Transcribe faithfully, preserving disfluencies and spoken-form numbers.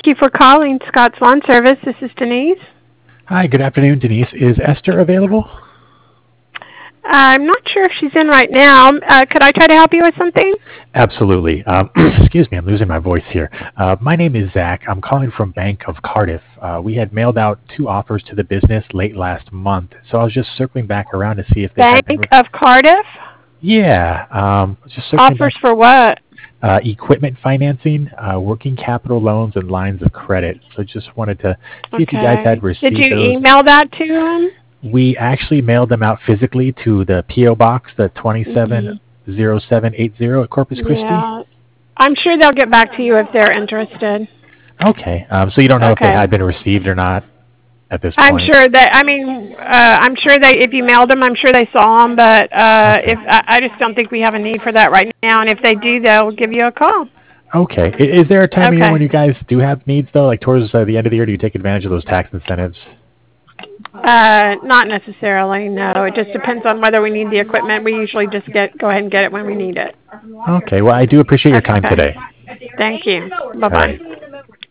you for calling Scott's Lawn Service. This is Denise. Hi, good afternoon, Denise. Is Esther available? I'm not sure if she's in right now. Uh, could I try to help you with something? Absolutely. Um, excuse me, I'm losing my voice here. Uh, my name is Zach. I'm calling from Bank of Cardiff. Uh, we had mailed out two offers to the business late last month, so I was just circling back around to see if they Bank had been... Re- of Cardiff? yeah, um, just circling Offers back. for what? Uh, equipment financing, uh, working capital loans, and lines of credit. So just wanted to see Okay. if you guys had received Did you those. email that to him? We actually mailed them out physically to the P O Box, the twenty-seven oh seven eighty at Corpus Christi. Yeah. I'm sure they'll get back to you if they're interested. Okay. Um, so you don't know if Okay. they had been received or not at this I'm point? sure that, I mean, uh, I'm sure they, if you mailed them, I'm sure they saw them, but uh, Okay. if I, I just don't think we have a need for that right now, and if they do, they'll give you a call. Okay. I- Is there a time of year Okay. when you guys do have needs, though? Like towards uh, the end of the year, do you take advantage of those tax incentives? Uh, not necessarily, no. It just depends on whether we need the equipment. We usually just get, go ahead and get it when we need it. Okay. Well, I do appreciate your time Okay. today. Thank you. All Bye-bye. right.